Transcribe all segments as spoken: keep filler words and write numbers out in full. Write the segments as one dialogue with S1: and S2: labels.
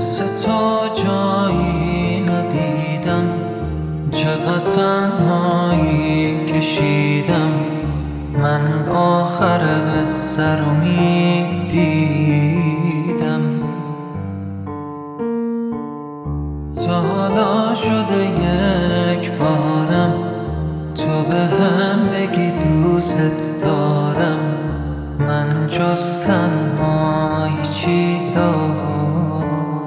S1: مثل تو جایی ندیدم، چقدر تنهایی کشیدم. من آخر قصه رو میدیدم. تا حالا شده یک بارم تو به هم بگی دوست دارم. من جز تنهایی چی دارم؟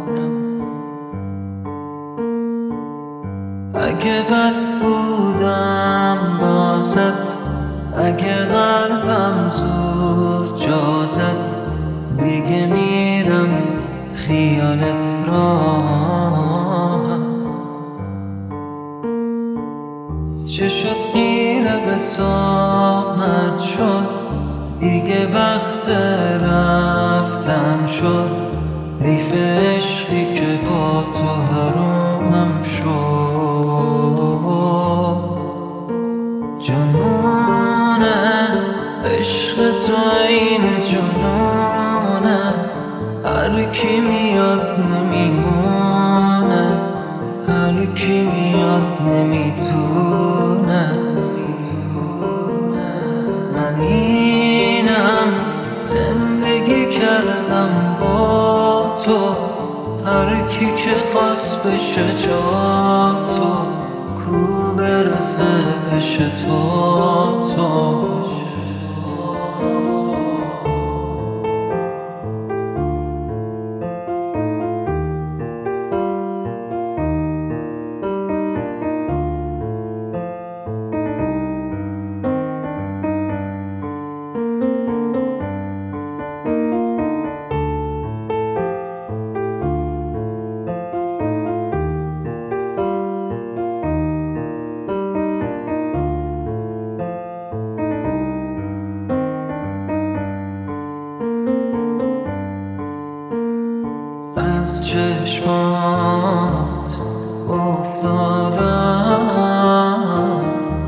S1: اگه بد بودم بازت، اگه قلبم زود جا زد، دیگه میرم خیالت راحت. چشت خیره به ساعت شد، دیگه وقت رفتن شد. ریف عشقی که با تو حرومم شد. جنونه عشق تو این جنونه، هر کی میاد نمیمونه، هر کی میاد نمیتونه. من اینم زندگی کردم با تو، هر کی که خواست بشه جا تو، کو برسه پیش تو تو. از چشمات افتادم،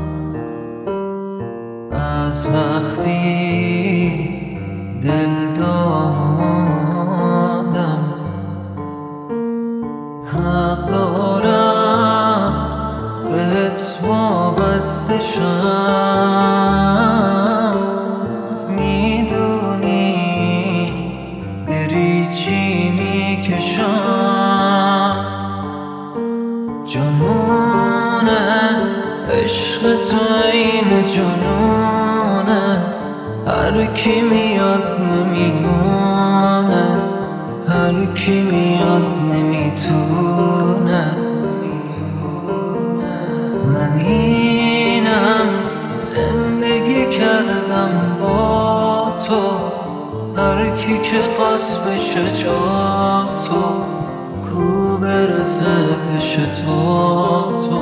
S1: از وقتی دل دادم. حق دارم بهت وابسته شم، میدونی بری چی میکشم. جنونه عشق تو این جنونه، هر کی میاد نمیمونه، هر کی میاد نمیتونه. من اینم زندگی کردم با تو، هر کی که خواست بشه جا تو، کو برسه پیش تو تو.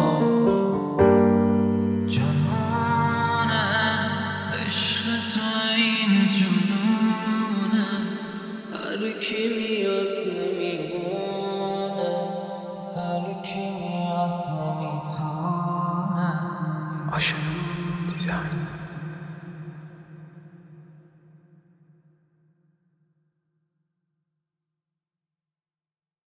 S1: جنونه عشق تو این جنونه، هر کی میاد نمیمونه، هر کی میاد